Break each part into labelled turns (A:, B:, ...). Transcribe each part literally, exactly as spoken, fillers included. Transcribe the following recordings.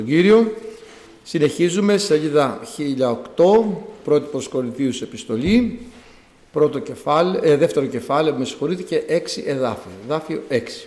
A: Κύριο, συνεχίζουμε σελίδα χίλια οκτώ, πρώτη προς Κορινθίους επιστολή, πρώτο κεφάλαιο, ε, δεύτερο κεφάλαιο, με συγχωρείτε, και έξι εδάφια, εδάφιο έξι.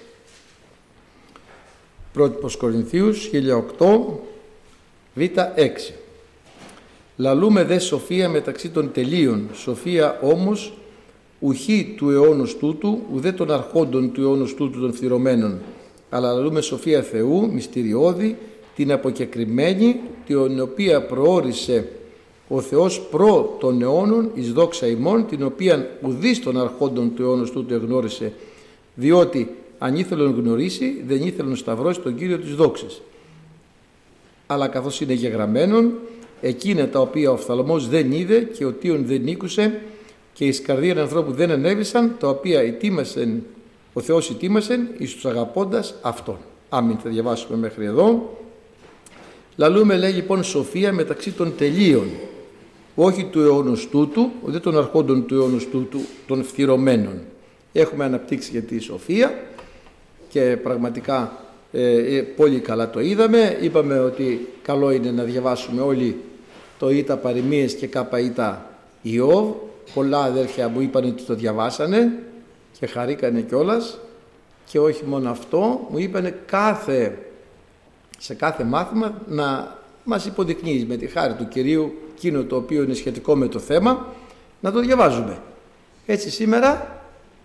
A: Πρώτη προς Κορινθίους, χίλια οκτώ, β έξι. Λαλούμε δε σοφία μεταξύ των τελείων, σοφία όμως ουχή του αιώνος τούτου, ουδέ των αρχόντων του αιώνος τούτου των φθηρωμένων, αλλά λαλούμε σοφία Θεού, μυστηριώδη, την αποκεκριμένη, την οποία προόρισε ο Θεός προ των αιώνων εις δόξα ημών, την οποία ουδείς των αρχόντων του αιώνος τούτου εγνώρισε, διότι αν ήθελον γνωρίσει, δεν ήθελον σταυρώσει τον Κύριο της δόξης. Αλλά καθώς είναι γεγραμμένον, εκείνα τα οποία ο οφθαλμός δεν είδε και ο τίον δεν ήκουσε και εις καρδίαν ανθρώπου δεν ανέβησαν, τα οποία ετοίμασεν, ο Θεός ετοίμασεν εις τους αγαπώντας Αυτόν. Άμην, θα διαβάσουμε μέχρι εδώ. Λαλούμε, λέει λοιπόν, σοφία μεταξύ των τελείων, όχι του αιώνος τούτου, ούτε των αρχόντων του αιώνος τούτου, των φθηρωμένων. Έχουμε αναπτύξει για τη σοφία και πραγματικά ε, πολύ καλά το είδαμε. Είπαμε ότι καλό είναι να διαβάσουμε όλοι το Ήτα Παροιμίες και Κάπα Ήτα Ιώβ. Πολλά αδέρφια μου είπαν ότι το διαβάσανε και χαρήκανε κιόλας, και όχι μόνο αυτό, μου είπανε κάθε, σε κάθε μάθημα να μας υποδεικνύει με τη χάρη του Κυρίου εκείνο το οποίο είναι σχετικό με το θέμα, να το διαβάζουμε. Έτσι σήμερα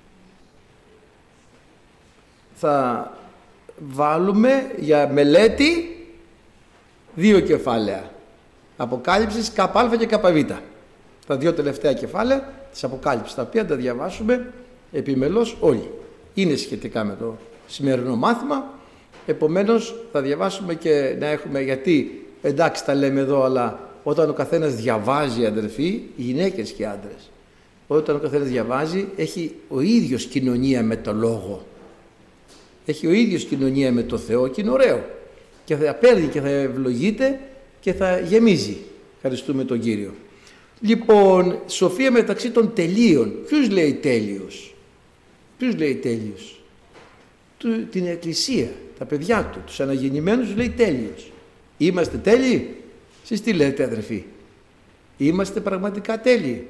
A: θα βάλουμε για μελέτη δύο κεφάλαια Αποκάλυψης ΚΑΠΑ και ΚΑΠΑΒ, τα δύο τελευταία κεφάλαια της Αποκάλυψης, τα οποία τα διαβάσουμε επιμελώς όλοι. Είναι σχετικά με το σημερινό μάθημα, επομένως θα διαβάσουμε και να έχουμε, γιατί εντάξει τα λέμε εδώ, αλλά όταν ο καθένας διαβάζει, αδερφοί, γυναίκες και άντρες, όταν ο καθένας διαβάζει έχει ο ίδιος κοινωνία με το Λόγο, έχει ο ίδιος κοινωνία με το Θεό, και είναι ωραίο και θα παίρνει και θα ευλογείται και θα γεμίζει. Ευχαριστούμε τον Κύριο. Λοιπόν, σοφία μεταξύ των τελείων. Ποιος λέει τέλειος? Ποιος λέει τέλειος? Του, την Εκκλησία, τα παιδιά του, τους αναγεννημένους λέει τέλειος. Είμαστε τέλειοι? Εσείς τι λέτε, αδερφοί? Είμαστε πραγματικά τέλειοι?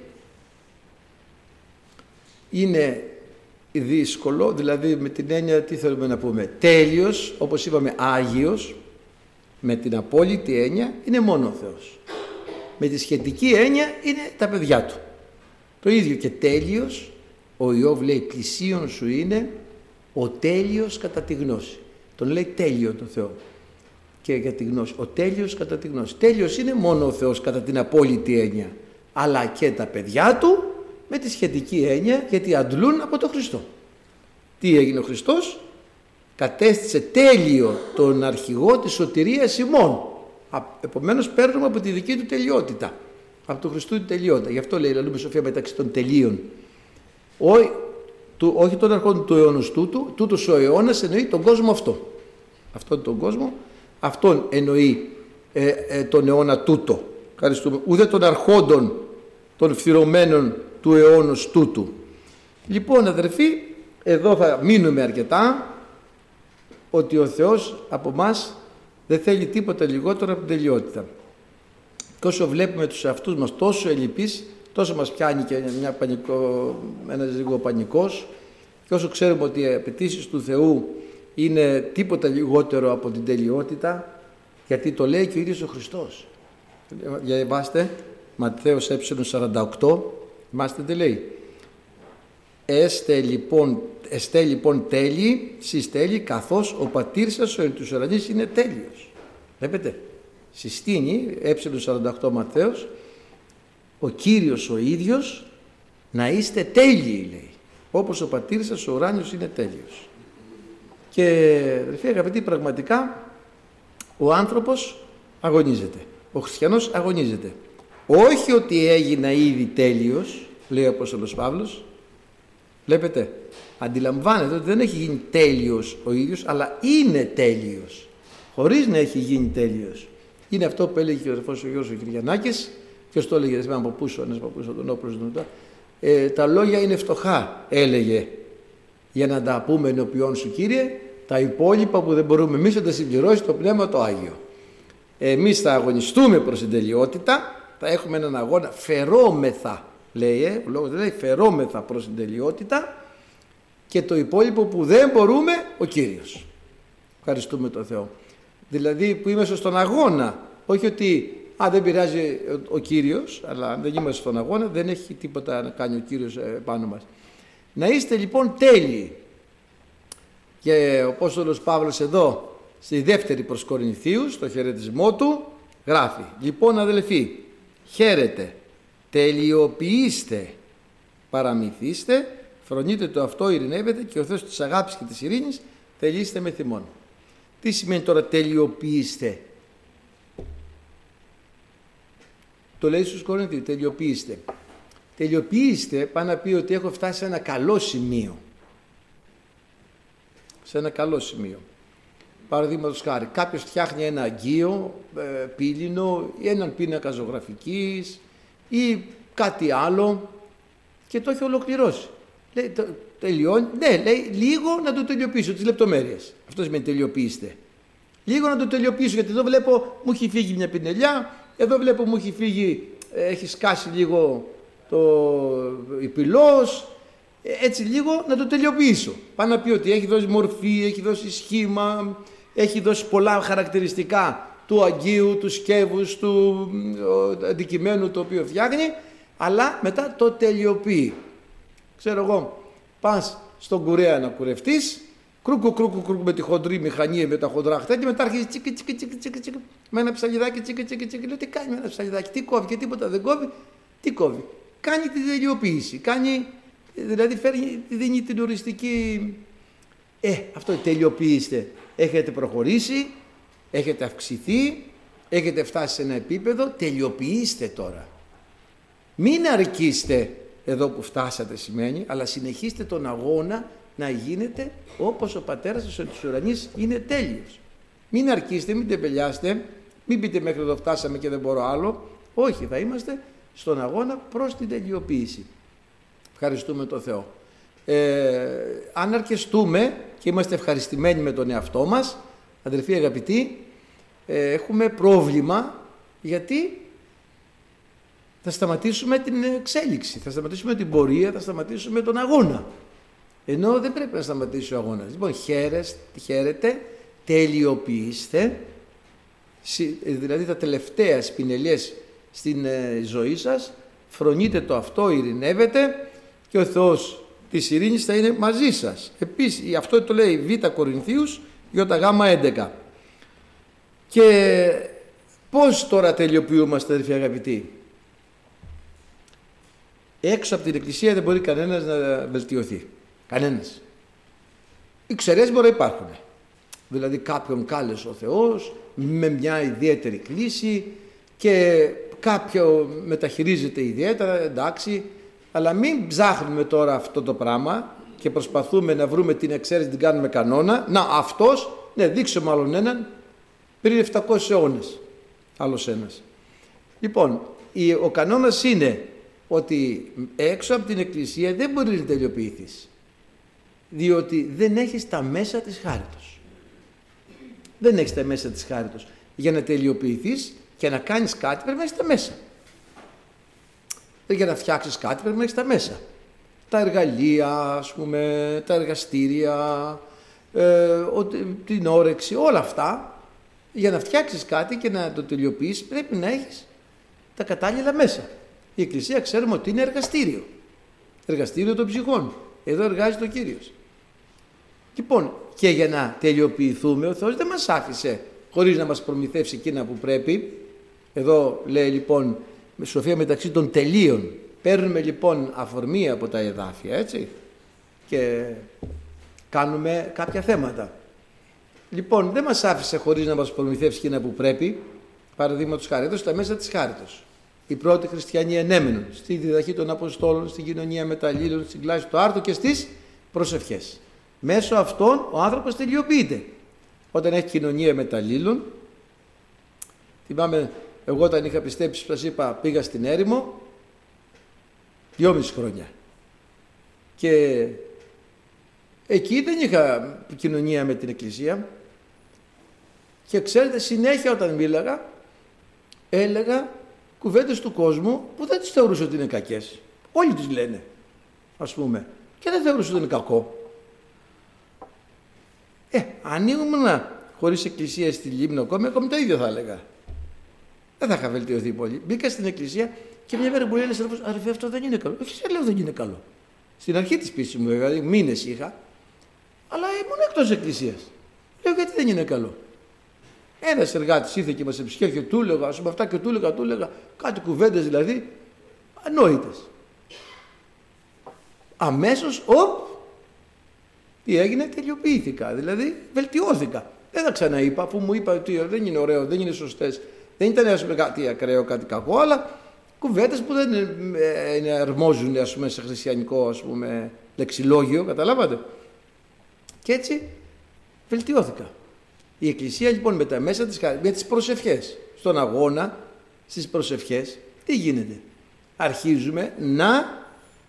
A: Είναι δύσκολο, δηλαδή με την έννοια, τι θέλουμε να πούμε? Τέλειος, όπως είπαμε, Άγιος, με την απόλυτη έννοια είναι μόνο ο Θεός. Με τη σχετική έννοια είναι τα παιδιά του. Το ίδιο και τέλειος, ο Ιώβ λέει, πλησίον σου είναι ο τέλειος κατά τη γνώση. Τον λέει τέλειο το Θεό και για τη γνώση. Ο τέλειος κατά τη γνώση. Τέλειος είναι μόνο ο Θεός κατά την απόλυτη έννοια, αλλά και τα παιδιά του με τη σχετική έννοια, γιατί αντλούν από τον Χριστό. Τι έγινε ο Χριστός? Κατέστησε τέλειο τον αρχηγό της σωτηρίας ημών. Επομένως παίρνουμε από τη δική του τελειότητα, από τον Χριστού την τελειότητα. Γι' αυτό λέει, λαλούμε σοφία μεταξύ των τελείων. Ό, του, όχι των αρχών του αιώνος τούτου, τούτος ο αιώνας εννοεί τον κόσμο αυτό. Αυτόν τον κόσμο, αυτόν εννοεί ε, ε, τον αιώνα τούτο. Ευχαριστούμε. Ούτε των αρχόντων των φθηρωμένων του αιώνος τούτου. Λοιπόν, αδερφοί, εδώ θα μείνουμε αρκετά, ότι ο Θεός από μας δεν θέλει τίποτα λιγότερο από την τελειότητα. Και όσο βλέπουμε τους εαυτούς μας τόσο ελλειπείς, τόσο μας πιάνει και μια πανικό, ένας λίγο πανικός, και όσο ξέρουμε ότι οι απαιτήσεις του Θεού είναι τίποτα λιγότερο από την τελειότητα, γιατί το λέει και ο ίδιος ο Χριστός. Διαβάστε Ματθαίος ε σαράντα οκτώ, θυμάστε τι λέει? Έστε λοιπόν, εστέ λοιπόν τέλειοι, σεις τέλειοι, καθώς ο πατήρ σας ο εν τους ουρανείς είναι τέλειος. Βλέπετε, συστήνει ε σαράντα οκτώ Ματθαίος, ο Κύριος ο ίδιος να είστε τέλειοι, λέει, όπως ο πατήρ σας ο ουράνιος είναι τέλειος. Και αδερφοί αγαπητοί, πραγματικά ο άνθρωπος αγωνίζεται, ο χριστιανός αγωνίζεται. Όχι ότι έγινα ήδη τέλειος, λέει ο Απόστολος Παύλος. Βλέπετε, αντιλαμβάνεται ότι δεν έχει γίνει τέλειος ο ίδιος, αλλά είναι τέλειος, χωρίς να έχει γίνει τέλειος. Είναι αυτό που έλεγε και ο αδερφός ο Γιώργος ο Κυριανάκης, ποιος το έλεγε, δεν θυμάμαι από πούσο, ένας παππούς τον Όπλος, ε, τα λόγια είναι φτωχά, έλεγε, για να τα πούμε ενώπιόν σου, Κύριε, τα υπόλοιπα που δεν μπορούμε εμείς να τα συμπληρώσει το Πνεύμα το Άγιο. Εμείς θα αγωνιστούμε προς την τελειότητα, θα έχουμε έναν αγώνα, φερόμεθα, λέει, ε, ο λόγος λέει φερόμεθα προς την τελειότητα, και το υπόλοιπο που δεν μπορούμε, ο Κύριος. Ευχαριστούμε τον Θεό. Δηλαδή που είμαστε στον αγώνα, όχι ότι α, δεν πειράζει ο, ο Κύριος, αλλά αν δεν είμαστε στον αγώνα δεν έχει τίποτα να κάνει ο Κύριος ε, πάνω μας. Να είστε λοιπόν τέλειοι. Και ο Απόστολος Παύλος εδώ στη δεύτερη προς Κορινθίους, στο χαιρετισμό του, γράφει: λοιπόν αδελφοί, χαίρετε, τελειοποιήστε, παραμυθίστε, φρονείτε το αυτό, ειρηνεύετε, και ο Θεός της αγάπης και της ειρήνης τελείστε με θυμόν. Τι σημαίνει τώρα τελειοποιήστε? Το λέει στους Κορινθίους, τελειοποιήστε. Τελειοποιήστε πάει να πει ότι έχω φτάσει σε ένα καλό σημείο. Σε ένα καλό σημείο. Παραδείγματος χάρη, κάποιος φτιάχνει ένα αγγείο, ε, πύληνο, ή έναν πίνακα ζωγραφικής ή κάτι άλλο και το έχει ολοκληρώσει. Λέει, το, τελειώνει, ναι, λέει λίγο να το τελειοποιήσω, τις λεπτομέρειες. Αυτό σημαίνει τελειοποιήστε. Λίγο να το τελειοποιήσω, γιατί εδώ βλέπω μου έχει φύγει μια πινελιά, εδώ βλέπω μου έχει φύγει, ε, έχει σκάσει λίγο το υπηλός, έτσι λίγο να το τελειοποιήσω. Πάει να πει ότι έχει δώσει μορφή, έχει δώσει σχήμα, έχει δώσει πολλά χαρακτηριστικά του αγγείου, του σκεύους, του αντικειμένου το οποίο φτιάχνει, αλλά μετά το τελειοποιεί. Ξέρω εγώ, πας στον κουρέα να κουρευτείς, κρούκου κρούκου κρούκου με τη χοντρή μηχανή, με τα χοντρά χτά, και μετά αρχίζει τσίκι τσίκι τσίκι τσίκι τσίκι με ένα ψαλιδάκι τσίκι τσίκι τσίκι. Λέω τι κάνει με ένα ψαλιδάκι, τι κόβει και τίποτα δεν κόβει, τι κόβει. Κάνει τη τελειοποίηση, κάνει, δηλαδή φέρνει, δίνει την οριστική. Ε, αυτό τελειοποιήστε. Έχετε προχωρήσει, έχετε αυξηθεί, έχετε φτάσει σε ένα επίπεδο, τελειοποιήστε τώρα. Μην αρκείστε εδώ που φτάσατε σημαίνει, αλλά συνεχίστε τον αγώνα να γίνετε όπως ο Πατέρας σας της ουρανής είναι τέλειος. Μην αρκείστε, μην τεμπελιάστε, μην πείτε μέχρι εδώ φτάσαμε και δεν μπορώ άλλο. Όχι, θα είμαστε στον αγώνα προς την τελειοποίηση. Ευχαριστούμε τον Θεό. Ε, αν αρκεστούμε και είμαστε ευχαριστημένοι με τον εαυτό μας, αδελφοί αγαπητοί, ε, έχουμε πρόβλημα, γιατί θα σταματήσουμε την εξέλιξη, θα σταματήσουμε την πορεία, θα σταματήσουμε τον αγώνα. Ενώ δεν πρέπει να σταματήσει ο αγώνας. Λοιπόν, χαίρεστε, χαίρετε, τελειοποιήστε, δηλαδή τα τελευταία σπινελιές στην ε, ζωή σας, φρονείτε το αυτό, ειρηνεύετε, και ο Θεός της ειρήνης θα είναι μαζί σας. Επίσης, αυτό το λέει Β Κορινθίους, Ι Γ έντεκα. Και πώς τώρα τελειοποιούμαστε, αδελφοί αγαπητοί? Έξω από την Εκκλησία δεν μπορεί κανένας να βελτιωθεί. Κανένας. Οι εξαιρέσεις μπορεί να υπάρχουν. Δηλαδή κάποιον κάλεσε ο Θεός με μια ιδιαίτερη κλίση και κάποιο μεταχειρίζεται ιδιαίτερα, εντάξει, αλλά μην ψάχνουμε τώρα αυτό το πράγμα και προσπαθούμε να βρούμε την εξαίρεση, την κάνουμε κανόνα. Να, αυτός, ναι, δείξε μάλλον έναν πριν επτακόσιους αιώνες. Άλλος ένας. Λοιπόν, ο κανόνας είναι ότι έξω από την Εκκλησία δεν μπορεί να τελειοποιηθείς, διότι δεν έχεις τα μέσα της χάριτος. Δεν έχεις τα μέσα της χάριτος. Για να τελειοποιηθείς και να κάνεις κάτι πρέπει να έχεις τα μέσα. Για να φτιάξεις κάτι πρέπει να έχεις τα μέσα. Τα εργαλεία, ας πούμε, τα εργαστήρια, ε, την όρεξη, όλα αυτά. Για να φτιάξεις κάτι και να το τελειοποιήσεις πρέπει να έχεις τα κατάλληλα μέσα. Η Εκκλησία ξέρουμε ότι είναι εργαστήριο. Εργαστήριο των ψυχών. Εδώ εργάζεται ο Κύριος. Λοιπόν, και για να τελειοποιηθούμε, ο Θεός δεν μας άφησε χωρίς να μας προμηθεύσει εκείνα που πρέπει. Εδώ λέει λοιπόν με σοφία μεταξύ των τελείων. Παίρνουμε λοιπόν αφορμή από τα εδάφια, έτσι, και κάνουμε κάποια θέματα. Λοιπόν, δεν μας άφησε χωρίς να μας προμηθεύσει εκείνα που πρέπει. Παραδείγματος χάρη, εδώ στα μέσα της χάριτος. Οι πρώτοι χριστιανοί ενέμενουν στη διδαχή των Αποστόλων, στην κοινωνία μεταλλήλων, στην κλάση του άρτου και στις προσευχές. Μέσω αυτών ο άνθρωπος τελειοποιείται. Όταν έχει κοινωνία μεταλλήλων, θυμάμαι εγώ όταν είχα πιστέψει, σας είπα, πήγα στην έρημο δυόμιση χρόνια. Και εκεί δεν είχα κοινωνία με την Εκκλησία Και ξέρετε, συνέχεια όταν μίλαγα, έλεγα κουβέντες του κόσμου που δεν τις θεωρούσα ότι είναι κακές. Όλοι τις λένε, ας πούμε. Και δεν θεωρούσα ότι είναι κακό. Ε, αν ήμουν χωρίς εκκλησία στη Λίμνο ακόμη, ακόμη το ίδιο θα έλεγα. Δεν θα είχα βελτιωθεί πολύ. Μπήκα στην εκκλησία και μια μέρα μου λέει ένας αδερφός, αδερφέ, αυτό δεν είναι καλό. Όχι, σε λέω δεν είναι καλό. Στην αρχή της πίστης μου, δηλαδή μήνες είχα, αλλά ήμουν εκτός εκκλησίας. Λέω, γιατί δεν είναι καλό. Ένας εργάτης ήρθε και μας επισκέφθηκε και του έλεγα, ας πούμε αυτά και του έλεγα, του έλεγα, κάτι κουβέντες δηλαδή, ανόητες. Αμέσως, οπ, τι έγινε, τελειοποιήθηκα, δηλαδή βελτιώθηκα. Δεν τα ξαναείπα, αφού μου είπα ότι δεν είναι ωραίο, δεν είναι σωστές. Δεν ήταν ας πούμε, κάτι ακραίο, κάτι κακό, αλλά κουβέντες που δεν ε, αρμόζουν ας πούμε, σε χριστιανικό ας πούμε, λεξιλόγιο, καταλάβατε. Και έτσι βελτιώθηκα. Η Εκκλησία λοιπόν με τα μέσα της, με τις προσευχές, στον αγώνα, στις προσευχές, τι γίνεται. Αρχίζουμε να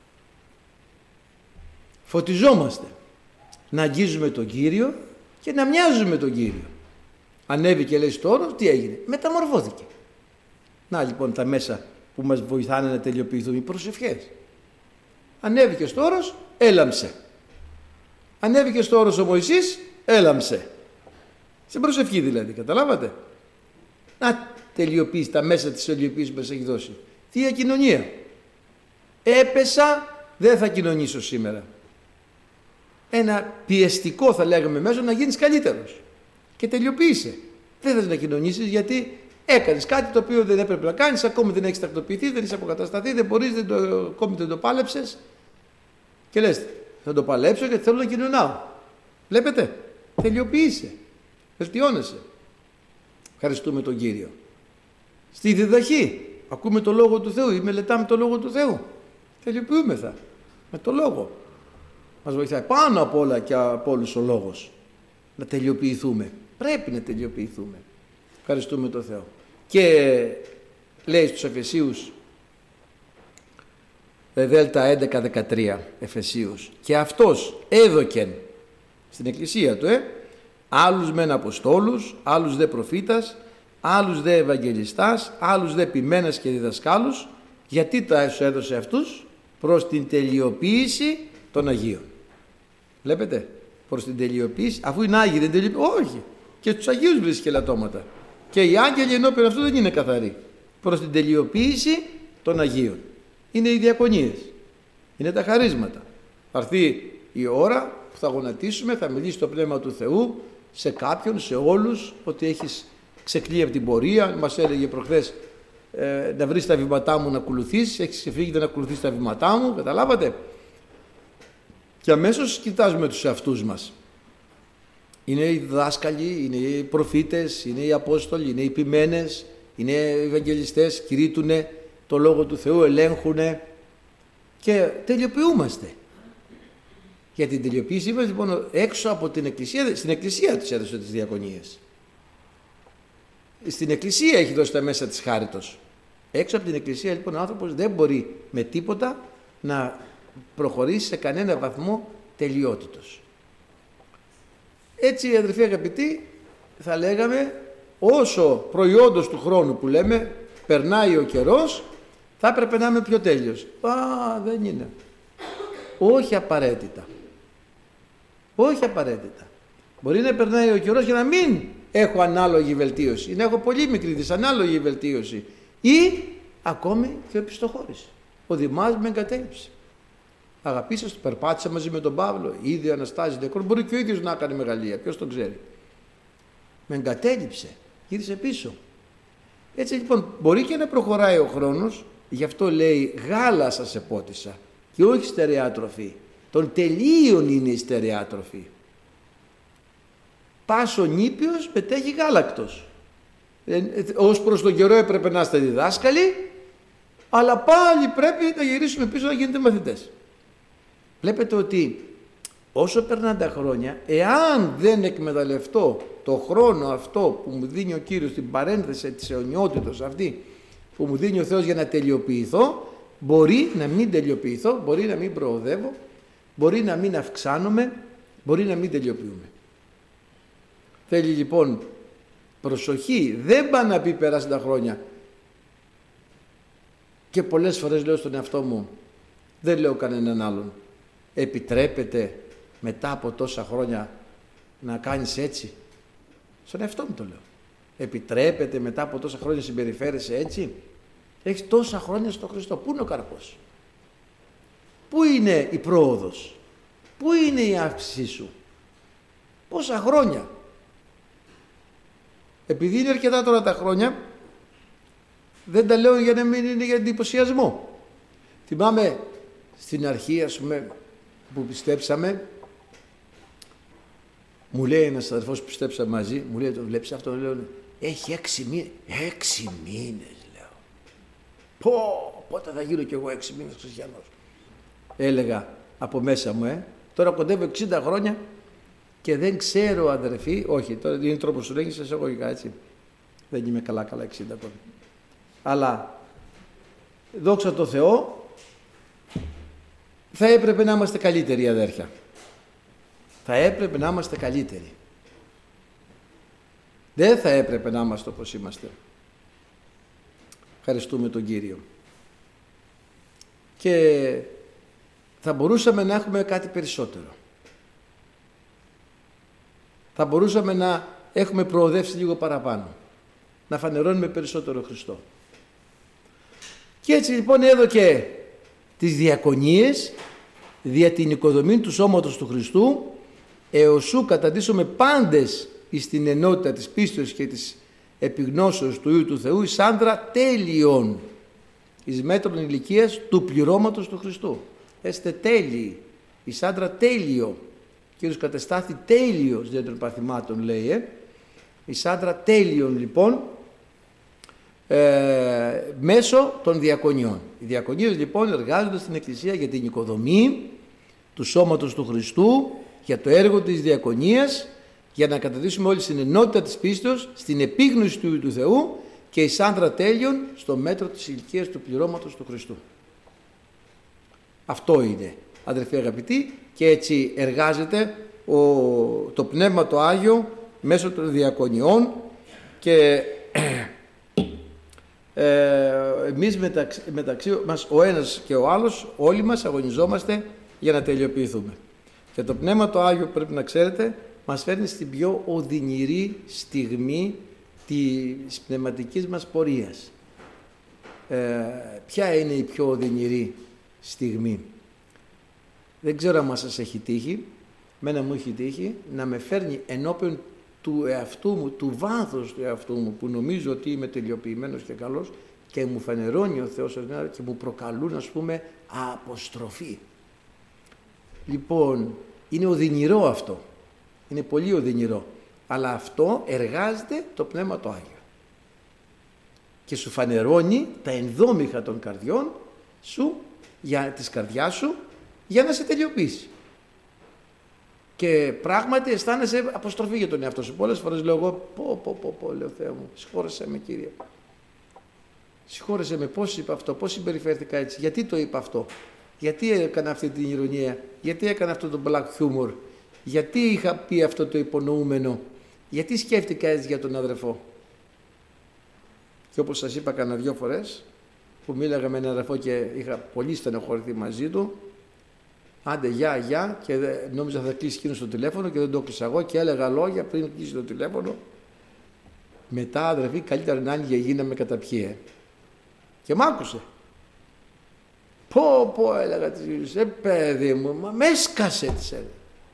A: φωτιζόμαστε, να αγγίζουμε τον Κύριο και να μοιάζουμε τον Κύριο. Ανέβηκε λέει στο όρος, τι έγινε, μεταμορφώθηκε. Να λοιπόν τα μέσα που μας βοηθάνε να τελειοποιηθούν οι προσευχές. Ανέβηκε στο όρος, έλαμψε. Ανέβηκε στο όρος ο Μωυσής, έλαμψε. Στην προσευχή δηλαδή, καταλάβατε. Να τελειοποιήσει τα μέσα της τελειοποίησης που μας έχει δώσει. Θεία κοινωνία. Έπεσα, δεν θα κοινωνήσω σήμερα. Ένα πιεστικό θα λέγαμε μέσω να γίνεις καλύτερος. Και τελειοποίησε. Δεν θες να κοινωνήσεις γιατί έκανες κάτι το οποίο δεν έπρεπε να κάνεις, ακόμη δεν έχεις τακτοποιηθεί, δεν είσαι αποκατασταθεί, δεν μπορείς, δεν το, ακόμη δεν το πάλεψες. Και λες, θα το παλέψω γιατί θέλω να κοινωνάω. Βλέπετε, τελειοποίησε. Βελτιώνεσαι. Ευχαριστούμε τον Κύριο. Στη διδαχή, ακούμε το Λόγο του Θεού ή μελετάμε το Λόγο του Θεού. Τελειοποιούμεθα με το Λόγο. Μας βοηθάει πάνω απ' όλα και από όλους ο Λόγος. Να τελειοποιηθούμε. Πρέπει να τελειοποιηθούμε. Ευχαριστούμε τον Θεό. Και λέει στους Εφεσίους, Δέλτα έντεκα δεκατρία, Εφεσίους, και αυτός έδωκεν στην εκκλησία του, ε, άλλους μεν αποστόλους, άλλους δε προφήτας, άλλους δε ευαγγελιστάς, άλλους δε ποιμένας και διδασκάλους. Γιατί τα έδωσε αυτούς? Προς την τελειοποίηση των Αγίων. Βλέπετε, προς την τελειοποίηση, αφού είναι Άγιοι δεν τελειοποιεί, όχι. Και στους Αγίους βρίσκει ελαττώματα. Και οι άγγελοι ενώπιον αυτού δεν είναι καθαροί. Προς την τελειοποίηση των Αγίων. Είναι οι διακονίες. Είναι τα χαρίσματα. Θα έρθει η ώρα που θα γονατίσουμε, θα μιλήσει το Πνεύμα του Θεού σε κάποιον, σε όλους, ότι έχεις ξεκλεί από την πορεία. Μας έλεγε προχθές ε, να βρεις τα βήματά μου να ακολουθήσεις, έχεις ξεφύγει να ακολουθήσεις τα βήματά μου, καταλάβατε. Και αμέσως κοιτάζουμε τους εαυτούς μας. Είναι οι δάσκαλοι, είναι οι προφήτες, είναι οι Απόστολοι, είναι οι ποιμένες, είναι οι Ευαγγελιστές, κηρύττουνε το Λόγο του Θεού, ελέγχουνε και τελειοποιούμαστε. Για την τελειοποίηση είμαστε λοιπόν έξω από την Εκκλησία, στην Εκκλησία τους έδωσε τις διακονίες. Στην Εκκλησία έχει δώσει τα μέσα της χάριτος. Έξω από την Εκκλησία λοιπόν ο άνθρωπος δεν μπορεί με τίποτα να προχωρήσει σε κανένα βαθμό τελειότητος. Έτσι αδελφοί αγαπητοί, θα λέγαμε όσο προϊόντος του χρόνου που λέμε περνάει ο καιρός, θα έπρεπε να είμαι πιο τέλειος. Α, δεν είναι. Όχι απαραίτητα. Όχι απαραίτητα. Μπορεί να περνάει ο καιρός και να μην έχω ανάλογη βελτίωση, να έχω πολύ μικρή δυσανάλογη βελτίωση ή ακόμη και επιστοχώρηση. Ο Δημάς με εγκατέλειψε. Αγαπήσας του, περπάτησα μαζί με τον Παύλο, ήδη αναστάζει νεκρόν, μπορεί και ο ίδιος να έκανε μεγαλεία, ποιος τον ξέρει. Με εγκατέλειψε, γύρισε πίσω. Έτσι λοιπόν μπορεί και να προχωράει ο χρόνος, γι' αυτό λέει γάλα σας επότισα και όχι στερεά τροφή. Των τελείων είναι η στερεά τροφή. Πας ο νήπιος μετέχει γάλακτος. Ε, ως προς τον καιρό έπρεπε να είστε διδάσκαλοι, αλλά πάλι πρέπει να γυρίσουμε πίσω να γίνετε μαθητές. Βλέπετε ότι όσο περνάνε τα χρόνια, εάν δεν εκμεταλλευτώ το χρόνο αυτό που μου δίνει ο Κύριος, την παρένθεση της αιωνιότητος αυτή που μου δίνει ο Θεός για να τελειοποιηθώ, μπορεί να μην τελειοποιηθώ, μπορεί να μην προοδεύω, μπορεί να μην αυξάνομαι, μπορεί να μην τελειοποιούμε. Θέλει λοιπόν Προσοχή, δεν πάει να πει περάσουν τα χρόνια. Και πολλές φορές λέω στον εαυτό μου, δεν λέω κανέναν άλλον, επιτρέπεται μετά από τόσα χρόνια να κάνεις έτσι? Στον εαυτό μου το λέω. Επιτρέπεται μετά από τόσα χρόνια συμπεριφέρεσαι έτσι? Έχεις τόσα χρόνια στο Χριστό. Πού είναι ο καρπός? Πού είναι η πρόοδος? Πού είναι η αύξησή σου? Πόσα χρόνια? Επειδή είναι αρκετά τώρα τα χρόνια, δεν τα λέω για να μην είναι για εντυπωσιασμό. Θυμάμαι στην αρχή, ας πούμε, που πιστέψαμε, μου λέει ένας αδερφός που πιστέψαμε μαζί, μου λέει, το βλέπεις αυτό? Λέω, έχει έξι μήνες. Έξι μήνες, λέω. Πω, πότε θα γίνω κι εγώ έξι μήνες χριστιανός? Έλεγα από μέσα μου, ε. Τώρα κοντεύω εξήντα χρόνια και δεν ξέρω, αδερφοί, όχι, τώρα είναι τρόπος σου λέγεις εισαγωγικά, έτσι. Δεν είμαι καλά καλά εξήντα ακόμα. Αλλά, δόξα τω Θεώ, θα έπρεπε να είμαστε καλύτεροι, αδέρφια. Θα έπρεπε να είμαστε καλύτεροι. Δεν θα έπρεπε να είμαστε όπως είμαστε. Ευχαριστούμε τον Κύριο. Και θα μπορούσαμε να έχουμε κάτι περισσότερο. Θα μπορούσαμε να έχουμε προοδεύσει λίγο παραπάνω. Να φανερώνουμε περισσότερο Χριστό. Και έτσι λοιπόν έδωκε τις διακονίες δια την οικοδομή του σώματος του Χριστού, εωσού καταντήσουμε πάντες εις την ενότητα της πίστεως και της επιγνώσεως του Υιού του Θεού, εις άντρα τέλειον, εις μέτρων ηλικίας του πληρώματος του Χριστού. Έστε τέλειοι, εις άντρα τέλειο. Κύριος κατεστάθη τέλειος δια των παθημάτων, λέει, ε. εις άντρα τέλειον, λοιπόν, ε, μέσω των διακονιών. Οι διακονίες, λοιπόν, εργάζονται στην Εκκλησία για την οικοδομή του σώματος του Χριστού, για το έργο της διακονίας, για να καταδείξουμε όλοι στην ενότητα της πίστεως, στην επίγνωση του Υιού του Θεού και εις άντρα τέλειον στο μέτρο της ηλικίας του πληρώματος του Χριστού. Αυτό είναι, αδερφοί αγαπητοί, και έτσι εργάζεται ο, το Πνεύμα το Άγιο μέσω των διακονιών και ε, εμείς μεταξύ, μεταξύ μας, ο ένας και ο άλλος, όλοι μας αγωνιζόμαστε για να τελειοποιηθούμε. Και το Πνεύμα το Άγιο, πρέπει να ξέρετε, μας φέρνει στην πιο οδυνηρή στιγμή της πνευματικής μας πορείας. Ε, ποια είναι η πιο οδυνηρή στιγμή? Δεν ξέρω αν σας έχει τύχει, μένα μου έχει τύχει να με φέρνει ενώπιον του εαυτού μου, του βάθους του εαυτού μου, που νομίζω ότι είμαι τελειοποιημένος και καλός, και μου φανερώνει ο Θεός και μου προκαλούν, ας πούμε, αποστροφή. Λοιπόν, είναι οδυνηρό αυτό. Είναι πολύ οδυνηρό. Αλλά αυτό εργάζεται το Πνεύμα το Άγιο. Και σου φανερώνει τα ενδόμηχα των καρδιών σου, για της καρδιάς σου, για να σε τελειοποιήσει. Και πράγματι αισθάνεσαι αποστροφή για τον εαυτό σου. Πολλές φορές λέω εγώ, πω πω πω πω, λέω Θεέ μου, συγχώρεσέ με Κύριε. Συγχώρεσέ με, πώς είπα αυτό, πώς συμπεριφέρθηκα έτσι, γιατί το είπα αυτό, γιατί έκανα αυτή την ηρωνία, γιατί έκανα αυτό το black humor, γιατί είχα πει αυτό το υπονοούμενο, γιατί σκέφτηκα έτσι για τον αδερφό. Και όπως σας είπα κανένα δυο φορές, που μίλαγα με έναν αδερφό και είχα πολύ στενοχωρηθεί μαζί του, άντε γεια γεια, και νόμιζα θα κλείσει εκείνο στο τηλέφωνο και δεν το κλείσα εγώ και έλεγα λόγια πριν κλείσει το τηλέφωνο. Μετά, αδερφή, καλύτερα να άνοιγε γη να με καταπιεί. Και μ' άκουσε. Πω πω, έλεγα της, ε παιδί μου, μα με έσκασε, της έλεγα.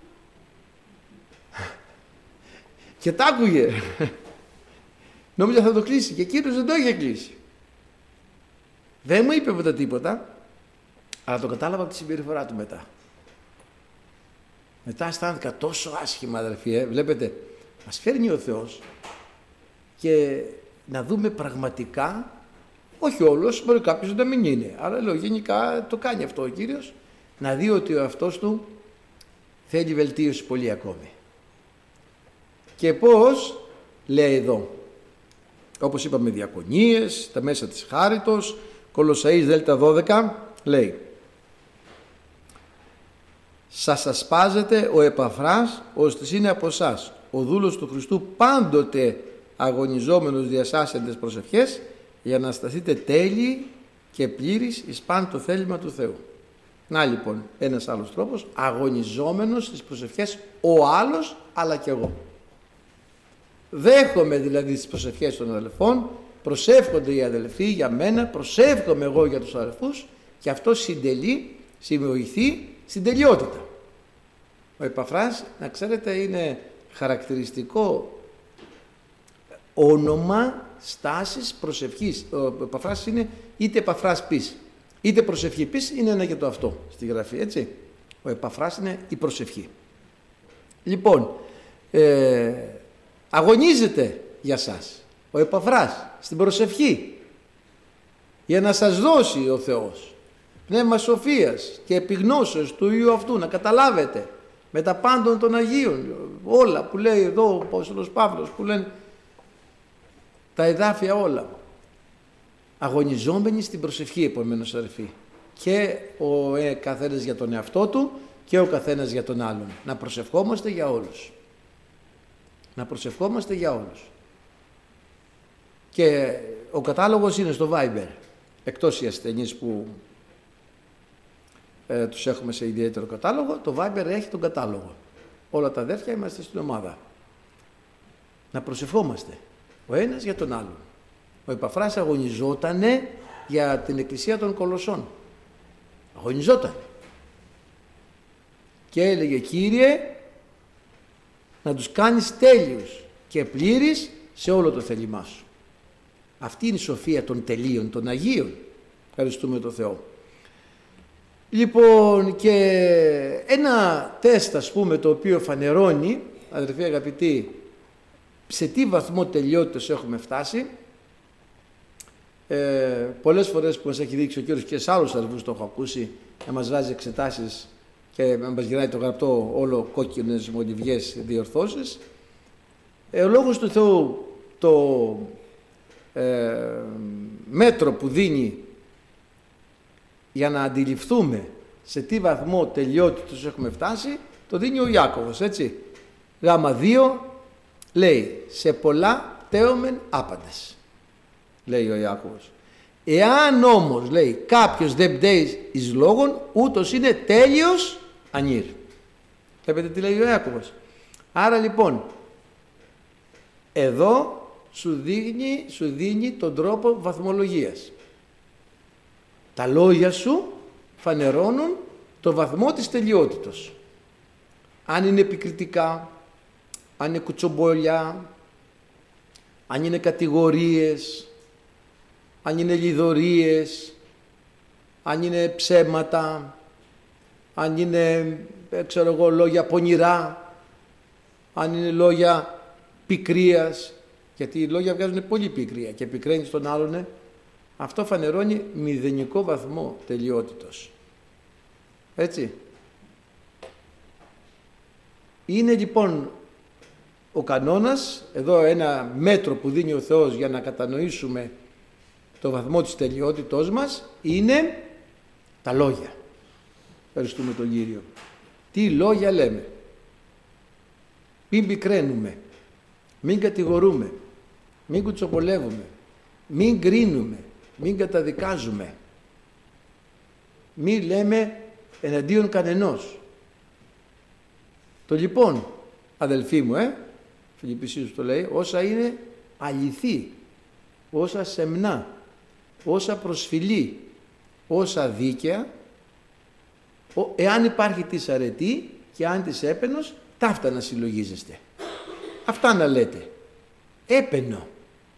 A: Και τ' άκουγε. Νόμιζα θα το κλείσει και εκείνος δεν το είχε κλείσει. Δεν μου είπε ποτέ τίποτα, αλλά το κατάλαβα από τη συμπεριφορά του μετά. Μετά αισθάνθηκα τόσο άσχημα, αδερφοί, ε. Βλέπετε, μας φέρνει ο Θεός και να δούμε πραγματικά, όχι όλος, μπορεί κάποιος να μην είναι, αλλά λέω γενικά το κάνει αυτό ο Κύριος, να δει ότι ο εαυτός του θέλει βελτίωση πολύ ακόμη. Και πώς, λέει εδώ, όπως είπαμε, διακονίες, τα μέσα της χάριτος, Κολοσσαείς Δέλτα δώδεκα, λέει, σας ασπάζεται ο Επαφράς, ώστις είναι από εσάς, ο δούλος του Χριστού πάντοτε αγωνιζόμενος διασάσεντες προσευχές, για να σταθείτε τέλειοι και πλήρης εις παν το θέλημα του Θεού. Να λοιπόν ένας άλλος τρόπος, αγωνιζόμενος στις προσευχές ο άλλος αλλά και εγώ. Δέχομαι δηλαδή τις προσευχές των αδελφών, προσεύχονται οι αδελφοί για μένα, προσεύχομαι εγώ για τους αδελφούς και αυτό συντελεί, συμβοηθεί στην τελειότητα. Ο Επαφράς, να ξέρετε, είναι χαρακτηριστικό όνομα στάσης προσευχής. Ο Επαφράς είναι είτε Επαφράς πεις, είτε προσευχή πεις, είναι ένα και το αυτό στη γραφή, έτσι. Ο Επαφράς είναι η προσευχή. Λοιπόν, ε, αγωνίζεται για σας ο Επαφράς στην προσευχή για να σας δώσει ο Θεός πνεύμα σοφίας και επιγνώσεως του Υιού αυτού, να καταλάβετε με τα πάντων των Αγίων όλα που λέει εδώ ο Απόστολος Παύλος, που λένε τα εδάφια όλα, αγωνιζόμενοι στην προσευχή, επομένως αδερφοί, και ο ε, καθένας για τον εαυτό του και ο καθένας για τον άλλον. Να προσευχόμαστε για όλους. Να προσευχόμαστε για όλους. Και ο κατάλογος είναι στο Viber, εκτός οι ασθενείς που ε, τους έχουμε σε ιδιαίτερο κατάλογο, το Viber έχει τον κατάλογο. Όλα τα αδέρφια είμαστε στην ομάδα. Να προσευχόμαστε ο ένας για τον άλλον. Ο Επαφράς αγωνιζότανε για την εκκλησία των Κολοσσών. Αγωνιζότανε. Και έλεγε, Κύριε, να τους κάνεις τέλειους και πλήρεις σε όλο το θέλημά σου. Αυτή είναι η σοφία των τελείων, των Αγίων. Ευχαριστούμε τον Θεό. Λοιπόν, και ένα τεστ, ας πούμε, το οποίο φανερώνει, αδερφοί αγαπητοί, σε τι βαθμό τελειότητας έχουμε φτάσει. Ε, πολλές φορές που μας έχει δείξει ο Κύριος και σε άλλους αδελφούς το έχω ακούσει, να μας βάζει εξετάσεις και να μας γυράει το γραπτό όλο κόκκινες μολυβιές διορθώσεις. Ε, ο Λόγος του Θεού, το ε, μέτρο που δίνει για να αντιληφθούμε σε τι βαθμό τελειότητας έχουμε φτάσει, το δίνει ο Ιάκωβος, έτσι. Γάμα δύο λέει, σε πολλά τέομεν άπαντες, λέει ο Ιάκωβος. Εάν όμως, λέει, κάποιος δεν πταίει εις λόγων, ούτως είναι τέλειος ανήρ. Βλέπετε τι λέει ο Ιάκωβος. Άρα λοιπόν, εδώ σου δίνει, σου δίνει τον τρόπο βαθμολογίας. Τα λόγια σου φανερώνουν το βαθμό της τελειότητος. Αν είναι επικριτικά, αν είναι κουτσομπολιά, αν είναι κατηγορίες, αν είναι λιδωρίες, αν είναι ψέματα, αν είναι, ξέρω εγώ, λόγια πονηρά, αν είναι λόγια πικρίας, γιατί οι λόγια βγάζουν πολύ πικρία και πικραίνεις τον άλλον, αυτό φανερώνει μηδενικό βαθμό τελειότητος. Έτσι. Είναι λοιπόν ο κανόνας, εδώ ένα μέτρο που δίνει ο Θεός για να κατανοήσουμε το βαθμό της τελειότητός μας, είναι τα λόγια. Ευχαριστούμε τον Κύριο. Τι λόγια λέμε. Μην πικραίνουμε, μην κατηγορούμε, μην κουτσοπολεύουμε, μην κρίνουμε, μην καταδικάζουμε, μην λέμε εναντίον κανενός. Το λοιπόν, αδελφοί μου, ε, Φιλιππισίους το λέει, όσα είναι αληθή, όσα σεμνά, όσα προσφυλή, όσα δίκαια, εάν υπάρχει της αρετή και αν της έπαινος, ταύτα να συλλογίζεστε. Αυτά να λέτε. Έπαινο.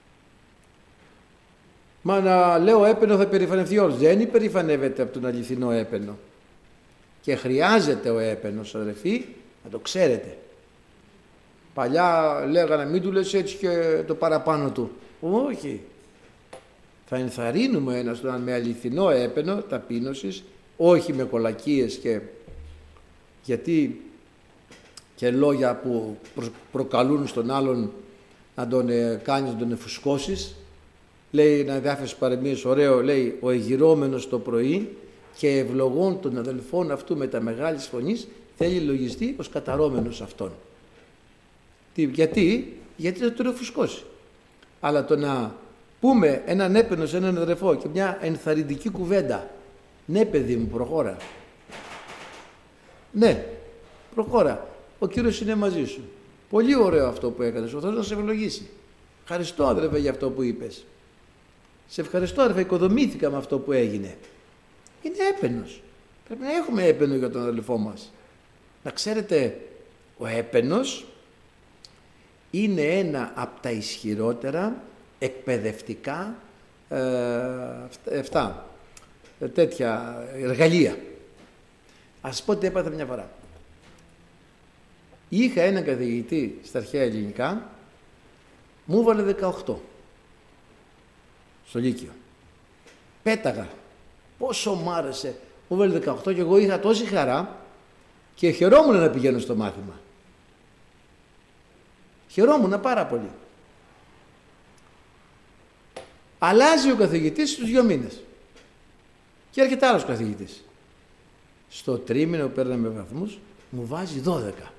A: Μα να λέω έπαινο θα περηφανευτεί όλος. Δεν υπερηφανεύεται από τον αληθινό έπαινο. Και χρειάζεται ο έπαινος, αδελφοί, να το ξέρετε. Παλιά λέγανε μην του λες έτσι και το παραπάνω του. Όχι. Θα ενθαρρύνουμε ένας τον με αληθινό έπαινο ταπείνωσης, όχι με κολακίες και γιατί και λόγια που προκαλούν στον άλλον να τον ε, κάνεις, να τον εφουσκώσεις. Λέει ένα διάφορες παρεμίες ωραίο, λέει ο εγυρώμενος το πρωί και ευλογών των αδελφών αυτού με τα μεγάλης φωνής θέλει λογιστεί ως καταρώμενος αυτόν. Τι, γιατί, γιατί θα τον εφουσκώσει. Αλλά το να πούμε έναν έπαινο σε έναν αδερφό και μια ενθαρρυντική κουβέντα, ναι παιδί μου, προχώρα. Ναι, προχώρα. Ο Κύριος είναι μαζί σου. Πολύ ωραίο αυτό που έκανες. Ο Θεός να σε ευλογήσει. Ευχαριστώ, αδερφέ, για αυτό που είπες. Σε ευχαριστώ, αδερφέ, οικοδομήθηκα με αυτό που έγινε. Είναι έπαινος. Πρέπει να έχουμε έπαινο για τον αδελφό μας. Να ξέρετε, ο έπαινος είναι ένα από τα ισχυρότερα εκπαιδευτικά ε, αυτά, τέτοια εργαλεία. Ας πω τι έπαθα μια φορά. Είχα έναν καθηγητή στα αρχαία ελληνικά, μου έβαλε δεκαοκτώ στο Λύκειο. Πέταγα. Πόσο μ' άρεσε. Μου έβαλε δεκαοκτώ και εγώ είχα τόση χαρά και χαιρόμουν να πηγαίνω στο μάθημα. Χαιρόμουν πάρα πολύ. Αλλάζει ο καθηγητής στους δύο μήνες. Και έρχεται άλλος καθηγητής. Στο τρίμηνο που παίρναμε βαθμούς, μου βάζει δώδεκα.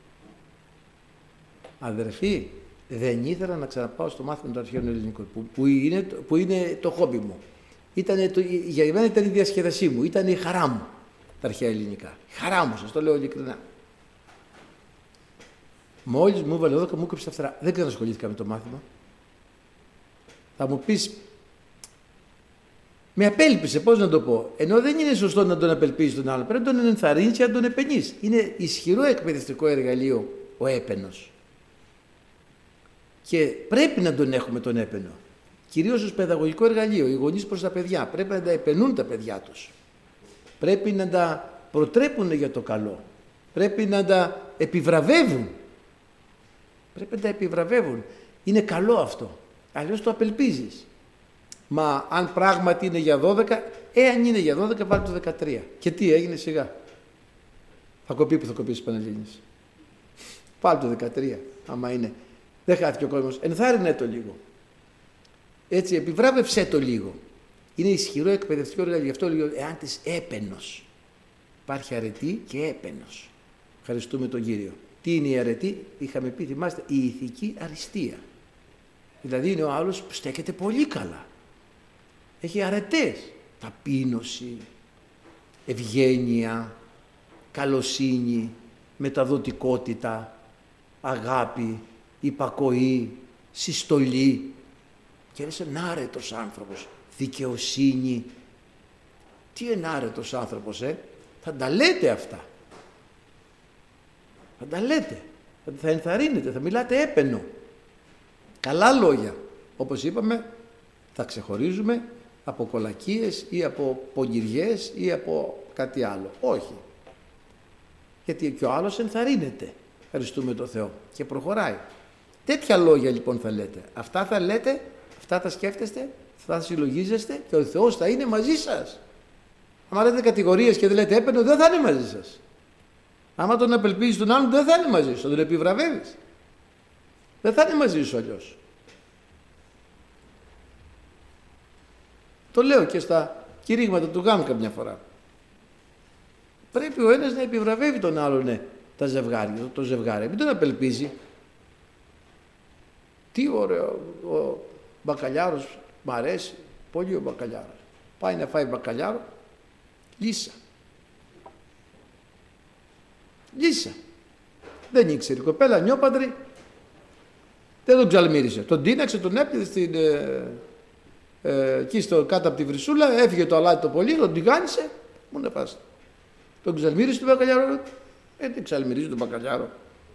A: Αδερφοί, δεν ήθελα να ξαναπάω στο μάθημα των αρχαίων ελληνικών, που, που, είναι, που είναι το χόμπι μου. Ήτανε το, για μένα ήταν η διασκέδασή μου, ήταν η χαρά μου τα αρχαία ελληνικά. Η χαρά μου, σας το λέω ειλικρινά. Μόλις μου έβαλε δώδεκα, μου έκοψε τα φτερά. Δεν ξανασχολήθηκα με το μάθημα. Θα μου πεις, με απέλπισε, πώς να το πω. Ενώ δεν είναι σωστό να τον απελπίσεις τον άλλον, πρέπει να τον ενθαρρύνεις και να τον επενείς. Είναι ισχυρό εκπαιδευτικό εργαλείο ο έπαινος. Και πρέπει να τον έχουμε τον έπαινο. Κυρίως ως παιδαγωγικό εργαλείο. Οι γονείς προς τα παιδιά πρέπει να τα επενούν τα παιδιά τους. Πρέπει να τα προτρέπουν για το καλό. Πρέπει να τα επιβραβεύουν. Πρέπει να τα επιβραβεύουν. Είναι καλό αυτό. Αλλιώς το απελπίζεις. Μα αν πράγματι είναι για δώδεκα, εάν είναι για δώδεκα, βάλει το δεκατρία. Και τι έγινε σιγά. Θα κοπεί που θα κοπεί στις Πανελλήνιες. Βάλει το δεκατρία, άμα είναι. Δεν χάθηκε ο κόσμος. Ενθάρρυνε το λίγο. Έτσι, επιβράβευσέ το λίγο. Είναι ισχυρό εκπαιδευτικό εργαλείο. Γι' αυτό λέω, εάν της έπαινος. Υπάρχει αρετή και έπαινος. Ευχαριστούμε τον Κύριο. Τι είναι η αρετή? Είχαμε πει, θυμάστε, η ηθική αριστεία. Δηλαδή είναι ο άλλος που στέκεται πολύ καλά. Έχει αρετές. Ταπείνωση, ευγένεια, καλοσύνη, μεταδοτικότητα, αγάπη, υπακοή, συστολή. Και είναι ένα άρετος άνθρωπος. Δικαιοσύνη. Τι είναι άρετος άνθρωπος, ε? Θα τα λέτε αυτά. Θα τα λέτε. Θα ενθαρρύνετε, θα μιλάτε έπαινο. Καλά λόγια. Όπως είπαμε, θα ξεχωρίζουμε από κολακίες ή από πονηριές ή από κάτι άλλο. Όχι. Γιατί και ο άλλος ενθαρρύνεται. Ευχαριστούμε τον Θεό. Και προχωράει. Τέτοια λόγια λοιπόν θα λέτε. Αυτά θα λέτε, αυτά θα σκέφτεστε, θα συλλογίζεστε και ο Θεός θα είναι μαζί σας. Αν λέτε κατηγορίες και δεν λέτε έπαινο, δεν θα είναι μαζί σας. Άμα τον απελπίζεις τον άλλον, δεν θα είναι μαζί σου, θα τον επιβραβεύεις. Δεν θα είναι μαζί σου αλλιώς. Το λέω και στα κηρύγματα του ΓΑΜ καμιά φορά. Πρέπει ο ένας να επιβραβεύει τον άλλον, ναι, τα ζευγάρια, το, το ζευγάρι. Μην τον απελπίζει. Τι ωραίο, ο μπακαλιάρος μ' αρέσει, πολύ ο μπακαλιάρος. Πάει να φάει μπακαλιάρο, λύσα. Λύσα. Δεν ήξερε η κοπέλα, νιόπαντρη, δεν τον ξαλμύρισε. Τον τίναξε, τον έπιασε στην, ε, ε, εκεί στο, κάτω από τη βρυσούλα, έφυγε το αλάτι το πολύ, τον τηγάνισε, μου να πας. Τον ξαλμύρισε τον μπακαλιάρο, ε, δεν ξαλμυρίζει τον μπακαλιάρο.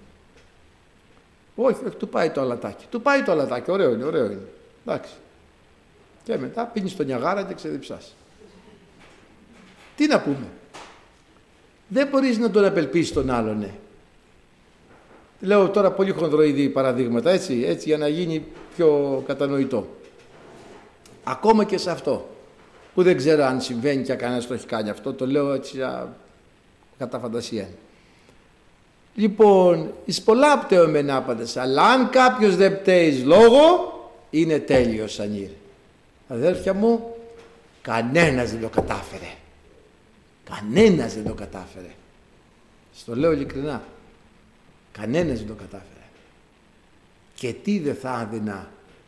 A: Όχι, όχι, του πάει το αλατάκι. Του πάει το αλατάκι, ωραίο είναι, ωραίο είναι. Εντάξει. Και μετά πίνεις στο Νιαγάρα και ξεδιψάς. Τι να πούμε. Δεν μπορείς να τον απελπίσεις τον άλλον, ναι. Λέω τώρα πολύ χονδροειδή παραδείγματα, έτσι, έτσι για να γίνει πιο κατανοητό. Ακόμα και σε αυτό, που δεν ξέρω αν συμβαίνει και κανένας το έχει κάνει αυτό, το λέω έτσι για κατά φαντασία. Λοιπόν, εις πολλά πταίωμεν άπαντες, αλλά αν κάποιος δεν πταίει λόγο, είναι τέλειος ανήρ. Αδέρφια μου, κανένας δεν το κατάφερε. Κανένας δεν το κατάφερε. Στο λέω ειλικρινά. Κανένας δεν το κατάφερε. Και τι δεν θα άδινα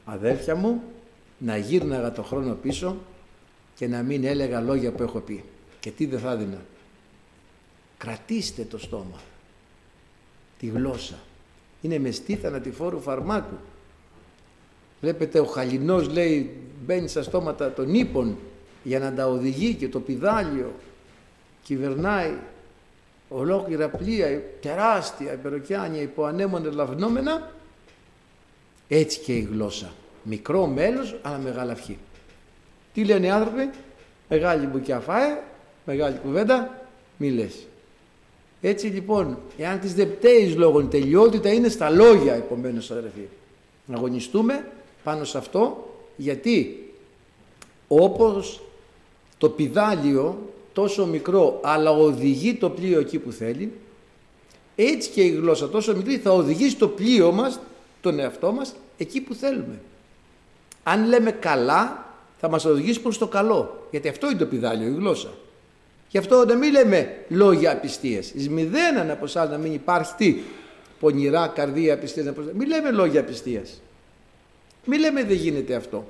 A: Αδέρφια μου, να γύρναγα το χρόνο πίσω και να μην έλεγα λόγια που έχω πει. Και τι δεν θα έδινα. Κρατήστε το στόμα, τη γλώσσα. Είναι μεστή θανατηφόρου φαρμάκου. Βλέπετε, ο χαλινός, λέει, μπαίνει στα στόματα των ύπων για να τα οδηγεί, και το πηδάλιο κυβερνάει ολόκληρα πλοία, τεράστια υπεροκειάνια υπό ανέμων ελαυνόμενα. Έτσι και η γλώσσα. Μικρό μέλος, αλλά μεγάλα αυχή. Τι λένε οι άνθρωποι? Μεγάλη μπουκιά φάε, μεγάλη κουβέντα μη λες. Έτσι λοιπόν, εάν τις δεπτέεις λόγων, τελειότητα είναι στα λόγια, επομένως αδερφοί. Να αγωνιστούμε πάνω σε αυτό, γιατί όπως το πηδάλιο τόσο μικρό αλλά οδηγεί το πλοίο εκεί που θέλει, έτσι και η γλώσσα τόσο μικρή θα οδηγήσει το πλοίο μας, τον εαυτό μας, εκεί που θέλουμε. Αν λέμε καλά, θα μας οδηγήσει προς το καλό, γιατί αυτό είναι το πηδάλιο, η γλώσσα. Γι' αυτό να μην λέμε λόγια απιστίας. Εις μηδέναν από εσάς να μην υπάρχει τι? Πονηρά καρδία απιστίας. Μην λέμε λόγια απιστίας. Μην λέμε δεν γίνεται αυτό.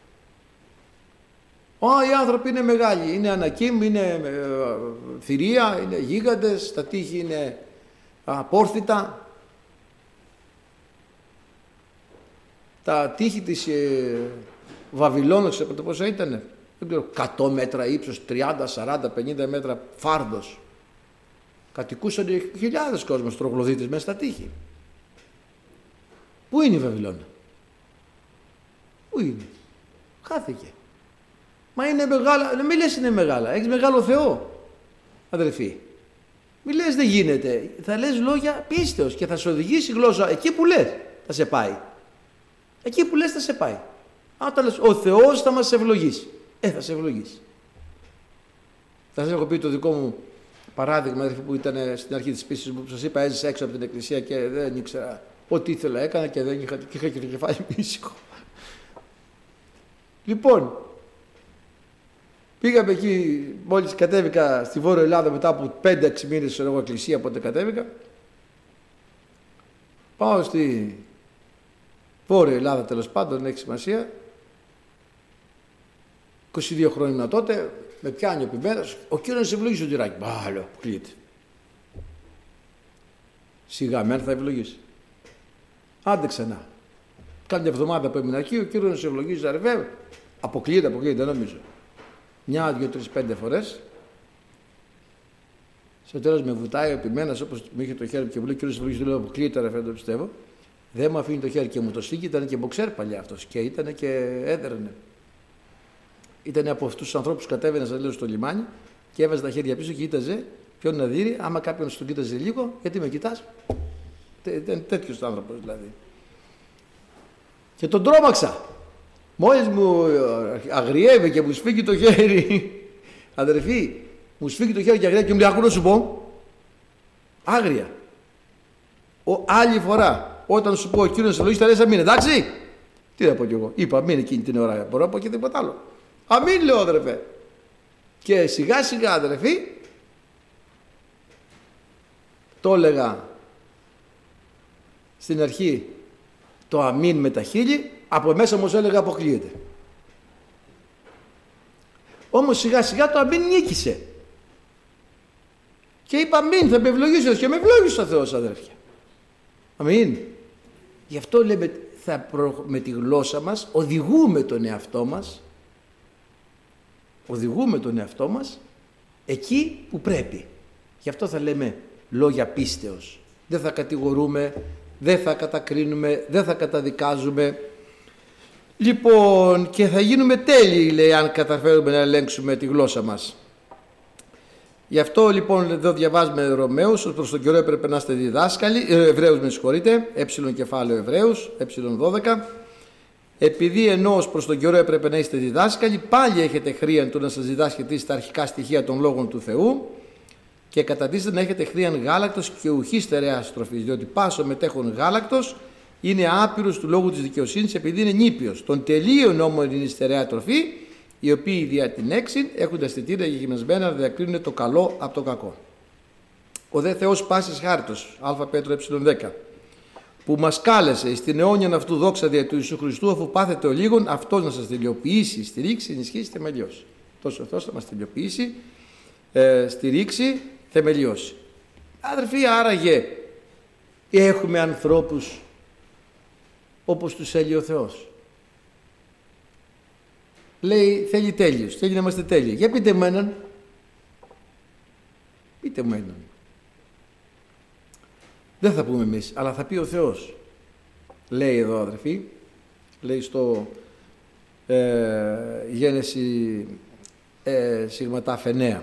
A: Ω, οι άνθρωποι είναι μεγάλοι. Είναι ανακύμ, είναι ε, θηρία, είναι γίγαντες, τα τείχη είναι απόρθητα. Τα τείχη της ε, Βαβυλώνος, ξέρετε πόσα ήτανε? Δεν ξέρω, εκατό μέτρα ύψος, τριάντα, σαράντα, πενήντα μέτρα φάρδος. Κατοικούσαν χιλιάδες κόσμος τρογλωδίτες μέσα στα τείχη. Πού είναι η Βαβυλώνα? Πού είναι? Χάθηκε. Μα είναι μεγάλα, μην λες είναι μεγάλα, έχεις μεγάλο Θεό, αδελφοί. Μην λες δεν γίνεται, θα λες λόγια πίστεως και θα σε οδηγήσει η γλώσσα εκεί που λες, θα σε πάει. Εκεί που λες θα σε πάει. Αν το λες, ο Θεός θα μας ευλογήσει. Ε, θα σε ευλογήσει. Θα σας έχω πει το δικό μου παράδειγμα, αδελφοί, που ήταν στην αρχή της πίστης μου, που σας είπα, έζησα έξω από την εκκλησία και δεν ήξερα ό,τι ήθελα έκανα και δεν είχα, και είχα και το κεφάλι μου ήσυχο. Λοιπόν, πήγαμε εκεί, μόλις κατέβηκα στη Βόρεια Ελλάδα μετά από πέντε έξι μήνες στην εκκλησία, πότε κατέβηκα. Πάω στη Βόρεια Ελλάδα, τέλος πάντων, δεν έχει σημασία. είκοσι δύο χρόνια ήμουν τότε, με πιάνει ο Πιμένας, ο κύριος να σε ευλογήσει το τυράκι. Μπα, λέω, αποκλείεται. Σιγά μεν θα ευλογήσει. Άντε ξανά. Κάμια εβδομάδα που έμεινα εκεί, ο κύριος να σε ευλογήσει, αρεβέ. Αποκλείεται, αποκλείεται, δεν νομίζω. Μια, δύο, τρεις, πέντε φορές. Στο τέλος με βουτάει ο Πιμένας, όπως μου είχε το χέρι και μου λέει: κύριος, ευλογήσει, λέω, αποκλείεται, αρεβέ, το πιστεύω. Δεν μου αφήνει το χέρι και μου το στήκει, ήταν και μποξέρ παλιά αυτός και ήταν και έδερνε. Ήταν από αυτούς τους ανθρώπους που κατέβαινε, σας λέω, στο λιμάνι και έβαζε τα χέρια πίσω και κοίταζε ποιον να δει. Άμα κάποιον τον κοίταζε λίγο, γιατί με κοιτάς. Ήταν τέτοιος άνθρωπος δηλαδή. Και τον τρόμαξα. Μόλις μου αγριεύει και μου σφίγγει το χέρι, αδερφοί, μου σφίγγει το χέρι και αγριεύει και μου λέει: άκου να σου πω. Άγρια. Ο, άλλη φορά, όταν σου πω ο κύριος σε ευλογήσει, θα λες αμήν, εντάξει. Τι να πω κι εγώ. Είπα αμήν εκείνη την ώρα. Μπορώ να πω και τίποτα άλλο. Αμήν, λέω, αδερφέ. Και σιγά σιγά, αδερφοί, το έλεγα στην αρχή το αμήν με τα χείλη, από μέσα όμως έλεγα αποκλείεται. Όμως σιγά σιγά το αμήν νίκησε. Και είπα αμήν, θα με ευλογήσει και με ευλόγησε ο Θεός, αδέρφια. Αμήν. Γι' αυτό λέμε, θα προ... με τη γλώσσα μας οδηγούμε τον εαυτό μας, οδηγούμε τον εαυτό μας εκεί που πρέπει. Γι' αυτό θα λέμε λόγια πίστεως. Δεν θα κατηγορούμε, δεν θα κατακρίνουμε, δεν θα καταδικάζουμε. Λοιπόν, και θα γίνουμε τέλειοι, λέει, αν καταφέρουμε να ελέγξουμε τη γλώσσα μας. Γι' αυτό λοιπόν εδώ διαβάζουμε Ρωμαίους, ότι προς τον καιρό έπρεπε να είστε διδάσκαλοι, ε, Εβραίους με συγχωρείτε, ε κεφάλαιο Εβραίους, ε δώδεκα. Επειδή ενώ ως προς τον καιρό έπρεπε να είστε διδάσκαλοι, πάλι έχετε χρίαν του να σας διδάσκεται στα αρχικά στοιχεία των λόγων του Θεού και κατατίστε να έχετε χρίαν γάλακτος και ουχή στερεάς τροφής, διότι πάσο μετέχον γάλακτος είναι άπειρος του λόγου της δικαιοσύνης, επειδή είναι νήπιος. Τον τελείων όμως είναι η στερεά τροφή, οι οποίοι δια την έξιν έχουν τα αισθητήρια γυμνασμένα να διακρίνουν το καλό από το κακό. Ο δε Θεός πάσης χάριτος, Α Πέτρο ε δέκα. που μας κάλεσε στην αιώνιαν αυτού δόξα δια του Ιησού Χριστού, αφού πάθετε ο λίγον, αυτός να σας τελειοποιήσει, στηρίξει, ενισχύσει, θεμελιώσει. Τόσο ο Θεός θα μας τελειοποιήσει, ε, στηρίξει, θεμελιώσει. Αδερφοί, άραγε έχουμε ανθρώπους όπως τους θέλει ο Θεός. Λέει θέλει τέλειους, θέλει να είμαστε τέλειοι. Για πείτε μου έναν. Πείτε μου έναν. Δεν θα πούμε εμείς, αλλά θα πει ο Θεός. Λέει εδώ αδερφοί, λέει στο ε, Γένεση ε, σιγματάφ εννέα.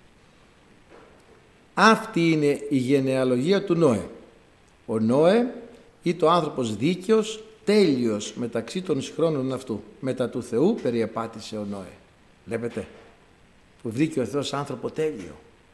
A: Αυτή είναι η γενεαλογία του Νόε. Ο Νόε ήταν ο άνθρωπος δίκαιος, τέλειος μεταξύ των συγχρόνων αυτού. Μετά του Θεού περιεπάτησε ο Νόε. Βλέπετε, που βρήκε ο Θεός άνθρωπο τέλειο.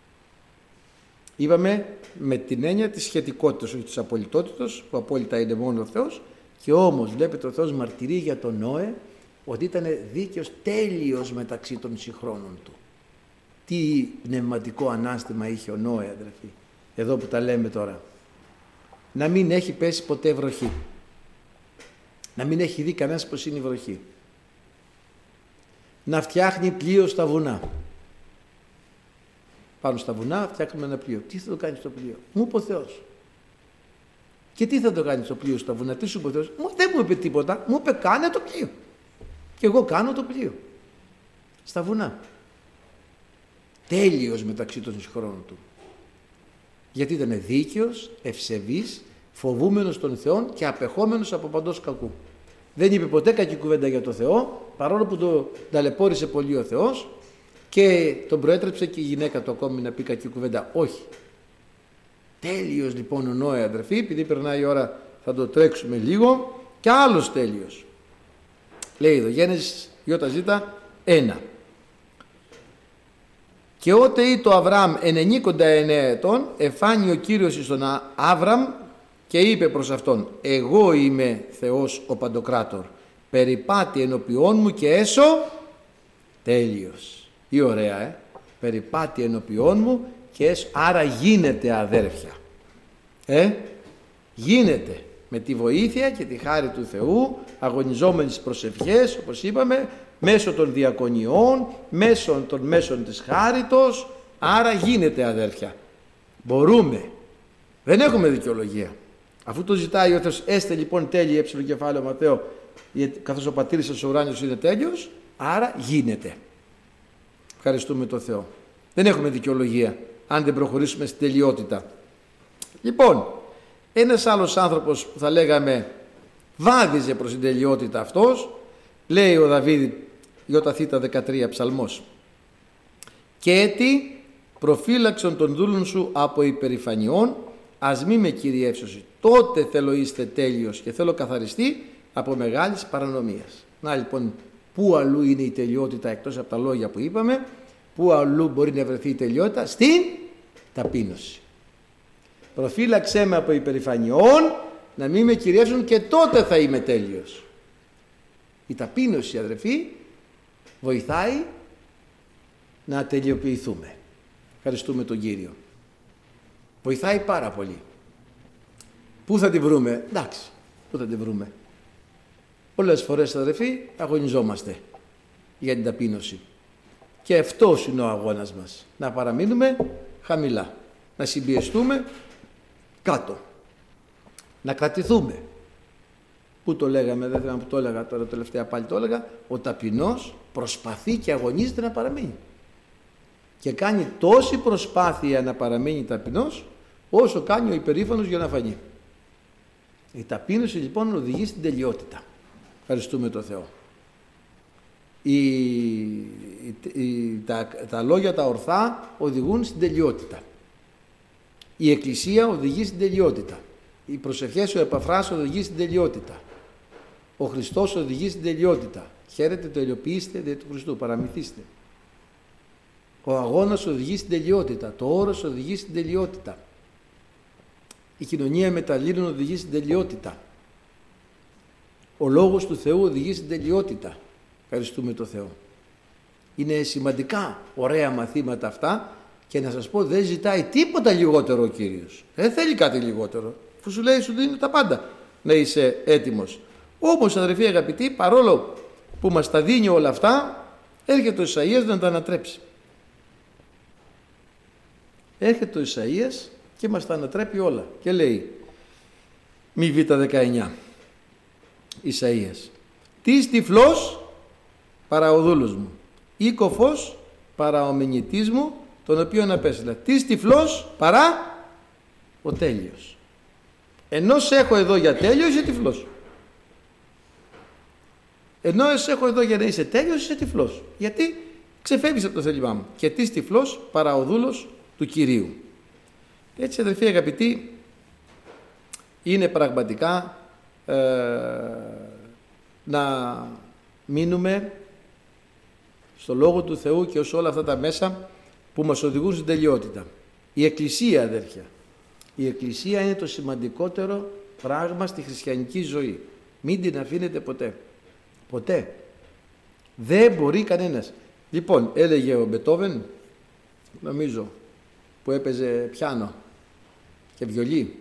A: Είπαμε με την έννοια της σχετικότητας, όχι της απολυτότητας, που απόλυτα είναι μόνο ο Θεός, και όμως βλέπετε ο Θεός μαρτυρεί για τον Νόε ότι ήταν δίκαιος, τέλειος μεταξύ των συγχρόνων του. Τι πνευματικό ανάστημα είχε ο Νόε, αδερφοί, εδώ που τα λέμε τώρα. Να μην έχει πέσει ποτέ βροχή. Να μην έχει δει κανένας πως είναι η βροχή. Να φτιάχνει πλοίο στα βουνά. Πάνω στα βουνά φτιάχνουμε ένα πλοίο. Τι θα το κάνει στο πλοίο? Μου είπε ο Θεός. Και τι θα το κάνει στο πλοίο στα βουνά? Τι σου είπε ο Θεός? Μου, δεν μου είπε τίποτα. Μου είπε κάνε το πλοίο. Και εγώ κάνω το πλοίο. Στα βουνά. Τέλειος μεταξύ των συγχρόνων του. Γιατί ήταν δίκαιος, ευσεβής, φοβούμενος των Θεών και απεχόμενος από παντός κακού. Δεν είπε ποτέ κακή κουβέντα για το Θεό, παρόλο που το ταλαιπώρησε πολύ ο Θεός και τον προέτρεψε και η γυναίκα του ακόμη να πει κακή κουβέντα. Όχι. Τέλειος λοιπόν ο Νόε, αδερφοί, επειδή περνάει η ώρα θα το τρέξουμε λίγο, και άλλος τέλειος. Λέει εδώ, Γένεσης ΙΖ ένα. Και ότε ή το Αβραάμ ενενήκοντα εννέα ετών, εφάνει ο Κύριος εις τον Άβραμ και είπε προς αυτόν, εγώ είμαι Θεός ο Παντοκράτορ, περιπάτη ενωπιών μου και έσω τέλειος. Ή ωραία, ε! Περιπάτη ενωπιών μου και έσω, άρα γίνεται αδέρφια. Ε, γίνεται με τη βοήθεια και τη χάρη του Θεού, αγωνιζόμενοι στις προσευχές, όπως είπαμε, μέσω των διακονιών, μέσω των μέσων της χάριτος, άρα γίνεται αδέρφια. Μπορούμε. Δεν έχουμε δικαιολογία. Αφού το ζητάει ο Θεός, έστε λοιπόν τέλειοι έψιλο κεφάλαιο Ματθαίο, καθώς ο πατήρης σας ο ουράνιος είναι τέλειος, άρα γίνεται. Ευχαριστούμε τον Θεό. Δεν έχουμε δικαιολογία αν δεν προχωρήσουμε στην τελειότητα. Λοιπόν, ένας άλλος άνθρωπος που θα λέγαμε βάδιζε προς την τελειότητα αυτός, λέει ο Δαβίδ ΙΘ δεκατρία ψαλμός, και έτι προφύλαξον των δούλων σου από υπερηφανιών, ας μη με κυριεύσωση. Τότε θέλω είστε τέλειος και θέλω καθαριστεί από μεγάλης παρανομίας. Να λοιπόν, πού αλλού είναι η τελειότητα εκτός από τα λόγια που είπαμε, πού αλλού μπορεί να βρεθεί η τελειότητα? Στην ταπείνωση. Προφύλαξέ με από υπερηφανιών, να μην με κυριεύσουν και τότε θα είμαι τέλειος. Η ταπείνωση, αδερφοί, βοηθάει να τελειοποιηθούμε. Ευχαριστούμε τον Κύριο. Βοηθάει πάρα πολύ. Πού θα τη βρούμε? Εντάξει, πού θα τη βρούμε? Πολλές φορές, αδερφοί, αγωνιζόμαστε για την ταπείνωση. Και αυτός είναι ο αγώνας μας. Να παραμείνουμε χαμηλά. Να συμπιεστούμε κάτω. Να κρατηθούμε. Πού το λέγαμε, δεν θυμάμαι που το έλεγα τώρα τελευταία, πάλι το έλεγα, ο ταπεινός προσπαθεί και αγωνίζεται να παραμείνει. Και κάνει τόση προσπάθεια να παραμείνει ταπεινός, όσο κάνει ο υπερήφανος για να φανεί. Η ταπείνωση λοιπόν οδηγεί στην τελειότητα. Ευχαριστούμε τον Θεό. Η, η, η, τα, τα λόγια τα ορθά οδηγούν στην τελειότητα. Η Εκκλησία οδηγεί στην τελειότητα. Οι προσευχές ο Επαφράς οδηγεί στην τελειότητα. Ο Χριστός οδηγεί στην τελειότητα. Χαίρετε, τελειοποιήστε δια του Χριστού, παραμυθίστε. Ο αγώνας οδηγεί στην τελειότητα. Το όρος οδηγεί στην τελειότητα. Η κοινωνία μεταλλήλων οδηγεί στην τελειότητα. Ο Λόγος του Θεού οδηγεί στην τελειότητα. Ευχαριστούμε τον Θεό. Είναι σημαντικά, ωραία μαθήματα αυτά, και να σας πω, δεν ζητάει τίποτα λιγότερο ο Κύριος. Δεν θέλει κάτι λιγότερο. Αφού σου λέει, σου δίνει τα πάντα. να είσαι έτοιμος. Όμως, αδερφοί αγαπητοί, παρόλο που μας τα δίνει όλα αυτά, έρχεται ο Ισαΐας να τα ανατρέψει. Έρχεται ο Ισαΐας και μας τα ανατρέπει όλα και λέει, μη β δεκαεννιά, Ισαΐας, «Τις τυφλός παρά ο δούλος μου, ή κοφός παρά ο μενητής μου, τον οποίον απέστειλα. Τις τυφλός παρά ο τέλειος». Ενώ σε έχω εδώ για τέλειος, είσαι τυφλός. Ενώ σε έχω εδώ για να είσαι τέλειος, είσαι τυφλός. Γιατί ξεφεύγεις από το θέλημά μου. Και τις τυφλός παρά ο δούλος του Κυρίου. Έτσι, αδελφοί αγαπητοί, είναι πραγματικά ε, να μείνουμε στο Λόγο του Θεού και ως όλα αυτά τα μέσα που μας οδηγούν στην τελειότητα. Η Εκκλησία, αδέρφια, η Εκκλησία είναι το σημαντικότερο πράγμα στη χριστιανική ζωή. Μην την αφήνετε ποτέ. Ποτέ. Δεν μπορεί κανένας. Λοιπόν, έλεγε ο Μπετόβεν, νομίζω, που έπαιζε πιάνο και βιολί.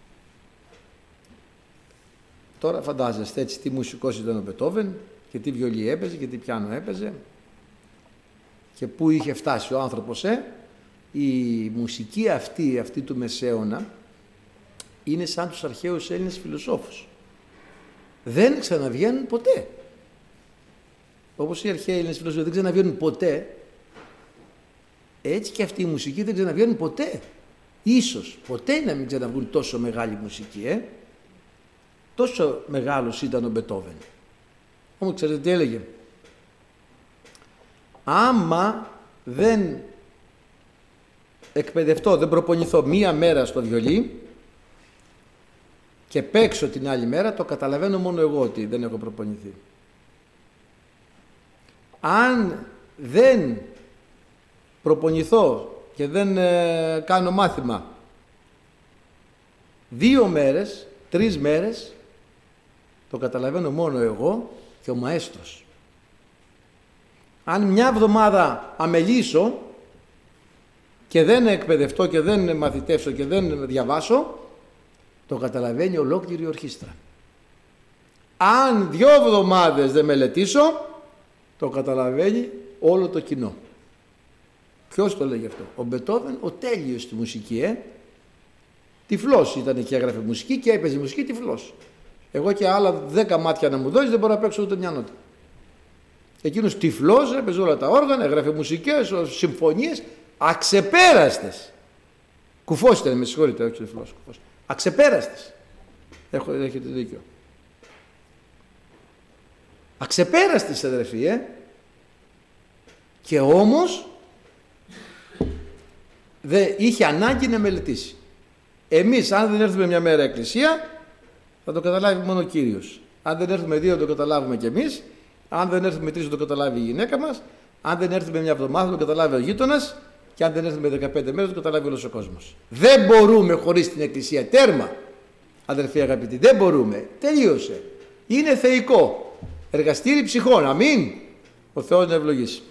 A: Τώρα φαντάζεστε έτσι τι μουσικός ήταν ο Μπετόβεν και τι βιολί έπαιζε και τι πιάνο έπαιζε και πού είχε φτάσει ο άνθρωπος. Ε? Η μουσική αυτή, αυτή του Μεσαίωνα είναι σαν τους αρχαίους Έλληνες φιλοσόφους. Δεν ξαναβγαίνουν ποτέ. Όπως οι αρχαίοι Έλληνες φιλοσόφοι δεν ξαναβγαίνουν ποτέ, έτσι και αυτή η μουσική δεν ξαναβγαίνουν ποτέ. Ίσως ποτέ να μην ξαναβγούν τόσο μεγάλη μουσική, ε? Τόσο μεγάλος ήταν ο Μπετόβεν. Όμως ξέρετε τι έλεγε? Άμα δεν εκπαιδευτώ, δεν προπονηθώ μία μέρα στο βιολί και παίξω την άλλη μέρα, το καταλαβαίνω μόνο εγώ ότι δεν έχω προπονηθεί. Αν δεν προπονηθώ και δεν ε, κάνω μάθημα δύο μέρες, τρεις μέρες, το καταλαβαίνω μόνο εγώ και ο μαέστρος. Αν μια εβδομάδα αμελήσω και δεν εκπαιδευτώ και δεν μαθητεύσω και δεν διαβάσω, το καταλαβαίνει ολόκληρη η ορχήστρα. Αν δυο εβδομάδες δεν μελετήσω, το καταλαβαίνει όλο το κοινό. Ποιος το λέγει αυτό? Ο Μπετόβεν, ο τέλειος στη μουσική, ε. Τυφλός ήταν και έγραφε μουσική και έπαιζε μουσική τυφλός. Εγώ και άλλα δέκα μάτια να μου δώσει δεν μπορώ να παίξω ούτε μια νότα. Εκείνος τυφλός έπαιζε όλα τα όργανα, έγραφε μουσικές, συμφωνίες, αξεπέραστες. Κουφός ήταν, με συγχωρείτε, όχι τυφλός, κουφός. Αξεπέραστες. Έχω, έχετε δίκιο. Αξεπέραστες, αδερφοί, ε. Και όμως δεν είχε ανάγκη να μελετήσει. Εμείς, αν δεν έρθουμε μια μέρα εκκλησία, θα το καταλάβει μόνο ο Κύριος. Αν δεν έρθουμε δύο, θα το καταλάβουμε κι εμείς. Αν δεν έρθουμε τρεις, θα το καταλάβει η γυναίκα μας. Αν δεν έρθουμε μια εβδομάδα, θα το καταλάβει ο γείτονας. Και αν δεν έρθουμε δεκαπέντε μέρες, θα το καταλάβει όλος ο κόσμος. Δεν μπορούμε χωρίς την εκκλησία. Τέρμα, αδερφοί αγαπητοί. Δεν μπορούμε. Τελείωσε. Είναι θεϊκό. Εργαστήρι ψυχών. Αμήν. Ο Θεός να ευλογήσει.